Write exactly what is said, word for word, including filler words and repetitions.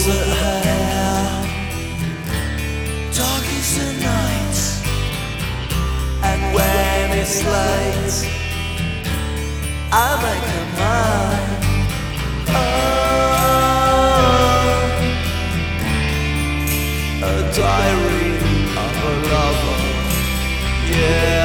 russet hair, dark is the night, and when it's late I make her mine. Oh, a diary of a lover, yeah.